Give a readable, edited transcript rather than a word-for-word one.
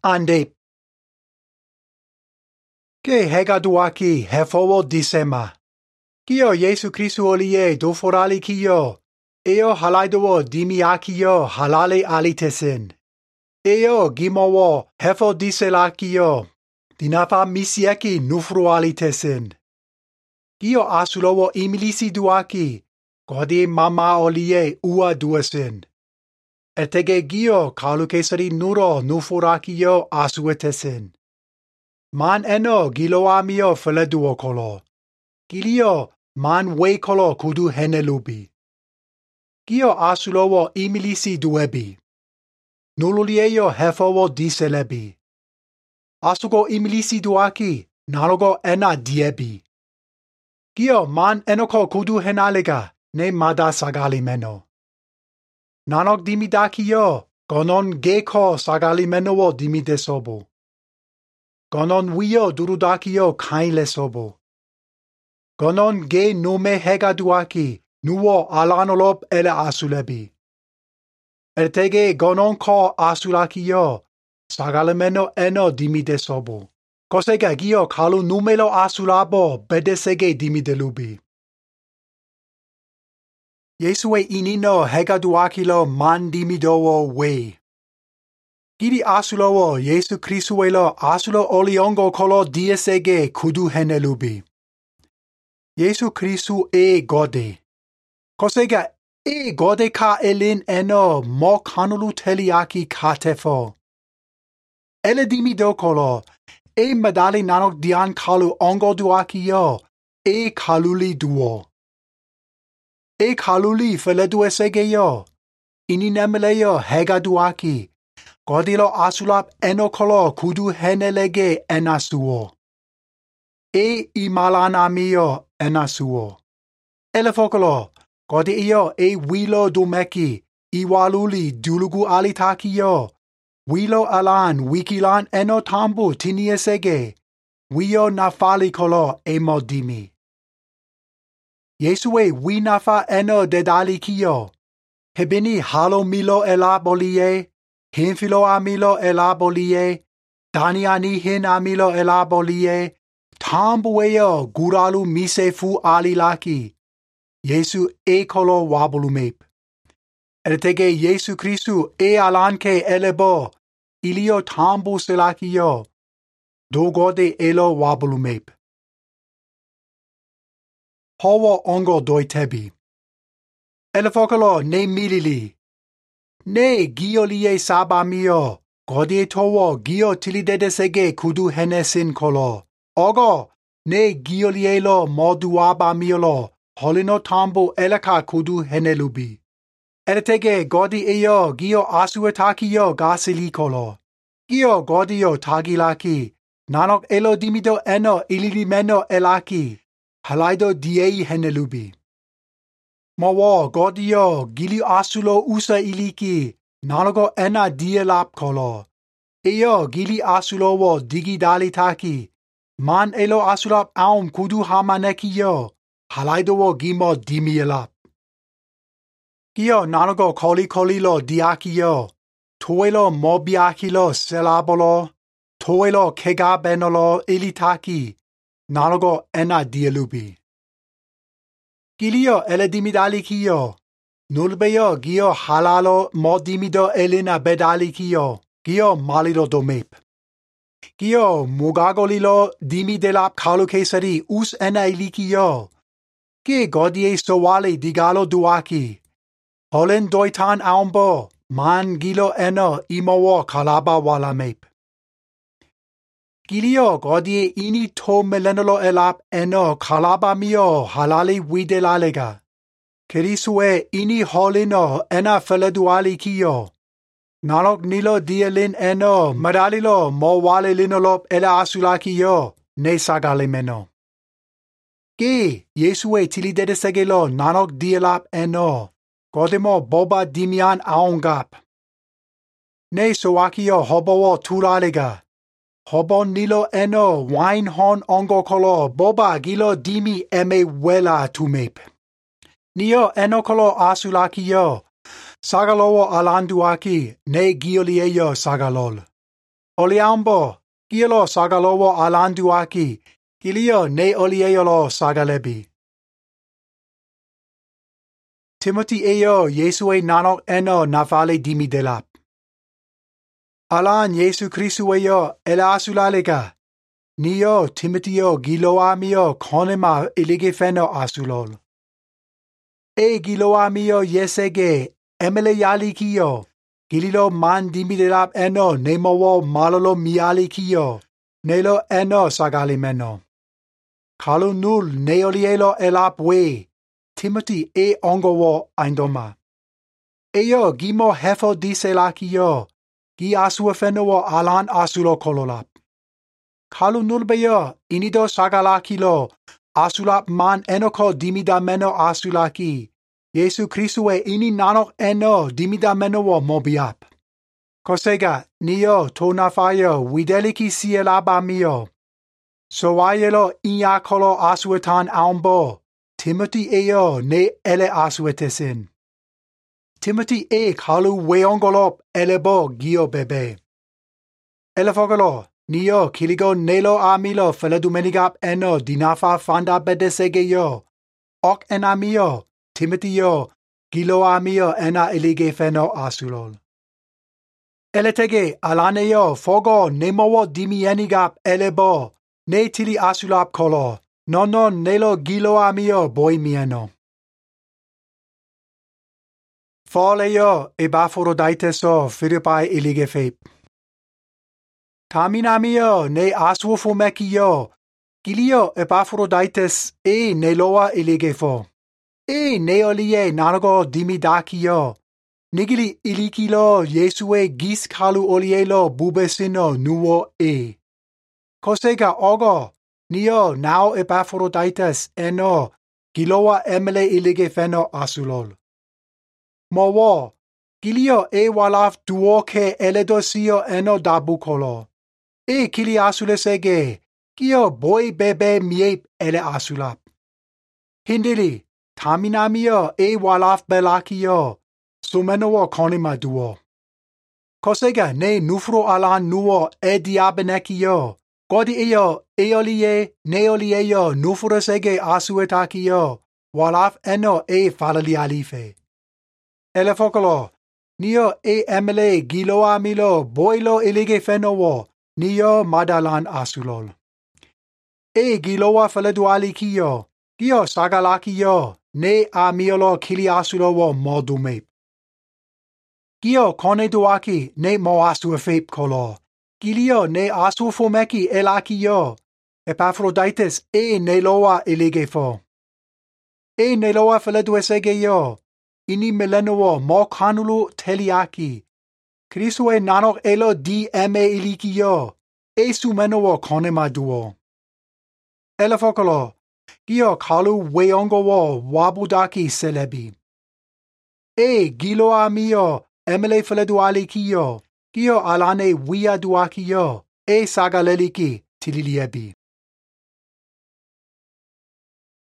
Ande. Ke hegaduaki hefowo disema. Kio Yesu Kristu olie doforali kio. Eo halaidowo dimiakio halale alitesen. Eo gimowo hefo diselakio. Dinafa misieki nufru alitesen. Kio asulowo imilisi duaki. Godi mama olie ua duesen. Etege gio kalukesari nuro nufurakio asuetesen. Man eno giloamio feleduo kolo. Gilio man we kolo kudu henelubi. Gio asulowo imilisi duebi. Nululieyo hefowo diselebi. Asugo imilisi duaki, nalogo ena diebi. Gio man enoko kudu henalega, ne mada sagali meno. Nanok dimidakio, gonon geko sagali menowo dimidesobo. Gonon wio durudakio kainle sobo. Gonon ge nume hegaduaki, nuwo alanolop ele asulebi. Ertege gonon ko asulakio, sagalemeno eno dimidesobo. Kosega gio kalu numelo asulabo bedesege dimidelubi. Yesue inino hegaduakilo man dimidowo we. Gidi asulowo Yesu Kristuelo asulo oliongo kolo diesege kudu henelubi. Yesu Kristu gode. Kosega gode ka elin eno mo kanulu teliaki katefo. Ele dimido kolo medali nanok dian kalu ongo duaki yo kaluli duo. Kaluli feleduesege yo. Ininemele yo hegaduaki. Godilo asulap enokolo kudu henelege enasuo. Imalanamio enasuo. Elefokolo, godi iyo wilo dumeki, iwaluli dulugu alitaki yo. Wilo alan wikilan enotambu tiniesege. Wio nafali kolo modimi. Yesue winafa eno dedali kiyo. Hebini halo milo elabolie. Hinfilo amilo elabolie, Daniani hin amilo elabolie, Tambueyo guralu misefu alilaki, Yesu kolo wabulumep. Ertege Yesu Kristu alanke elebo, ilio tambu selakiyo, dogode elo wabulumep. Hawa ongo doitebi. Elefokolo ne milili. Ne giolie saba mio, godie towo gio tilidedesege kudu henesin kolo. Ogo, ne giolielo moduaba miolo, holino tambo eleka kudu henelubi. Ertege godi gio asuetaki yo gasili kolo. Gio godio tagilaki, nanok elo dimido eno ililimeno elaki, halaido diei henelubi. Mawo godio gili asulo usa iliki, nalogo ena dielap kolo. Gili asulo wo digidali taki, man elo asulap aum kudu hamaneki yo, halaido wo gimo dimielap. Gio nalogo koli lo diaki yo, toelo mobiaki lo selabolo, toelo kegabenolo ilitaki, nalogo ena dielubi. Gilio ele dimidali kiyo. Nulbeyo gio halalo modimido elina bedali kiyo. Gio malido domep. Gio mugagolilo dimidelap kalu kesari us ena ilikiyo. Ge godie sowale digalo duaki. Holen doitan aumbo. Man gilo eno imowo kalaba walamep. Gilio godie ini to melenolo elap eno kalaba mio halali widelalega. Kerisue ini holino ena feleduali kiyo. Nalok nilo dielin eno madalilo mo wale linolop ela asulaki yo ne sagale meno. Ge Yesue tilidedesegelo nanok dielap eno. Godemo boba dimian aongap. Ne soaki yo hobowo tulalega. Hobo nilo eno wine hon ongo kolo boba gilo dimi wela tumep. Nio eno kolo asulaki yo. Sagalowo alanduaki ne giolieyo sagalol. Oliambo, Gilo Sagalowo Alanduaki, Gilio ne Olielo Sagalebi. Timothy Eyo Yesue Nanok Eno Nafale Dimidelap. Alan Yesu Christueyo Elasulaleka. Nio Timotheo Giloamio Konema Iligefeno Asulol. Giloamio Yesege Emele Yalikio. Gililo man dimidelap eno nemowo malolo mialikio. Nelo eno sagalimeno. Kalu nul neolielo elap we. Timothy ongowo aindoma. Eyo gimo hefo diselakio. Gi asuefenowo alan asulo kololap. Kalu nul beyo inido sagalakilo. Asulap man enoko dimidameno asulaki. Yesu Christue ini nanok eno dimidameno wo mobiap. Kosega nio tonafayo wideliki sielaba mio. Sowayelo inyakolo asuetan aumbo. Timothy eyo ne ele asuetesin. Timothy kalu weongolop elebo gio bebe. Elefogolo nio kiligo nelo amilo feledumenigap eno dinafa fanda bedesegeyo. Ok enamio. Timoteo, Giloamio ena elige feno asulol. Eletege alaneo fogo nemowo dimienigap elebo, ne tili asulap kolo, nono nelo Giloamio boimieno. Foleo Epaphroditus Philippi elige fep. Taminamio ne asuofomekio, Gilio Epaphroditus neloa elige fo. Neolie nanago dimidakio. Nigili ilikilo Yesue gis kalu olielo bubesino nuwo Kosega ogo, nio nao Epaphroditus eno, giloa emele ilige feno asulol. Mowo, gilio walaf duoke eledosio eno dabukolo. Kili asulesege, gio boy bebe miep ele asulap. Hindili, Taminamio walaf belakio, sumenowo konima duo. Kosega ne nufro alan nuo diabenekio, godi eolie neolieyo nufresege asuetakio, walaf eno falalialife. Elefokolo, nio emele giloamilo boilo ilige fenowo, nio madalan asulol. Giloa feledualikio, Gio sagalakio, ne amiolo kiliasulo modumep. Gio koneduaki ne moasuefep kolo. Gilio ne asuofomeki elakio. Epaphroditus neloa eligefo. Neloa feleduesegeyo. Ini melenowo mo kanulu teliaki. Christue nanok elo di ilikio. Sumenowo konemaduo. Elefokolo. Gio kalu weongowo wabudaki celebi. Giloamio emele feledualikio. Gio alane wiaduakio. Sagaleliki tililiebi.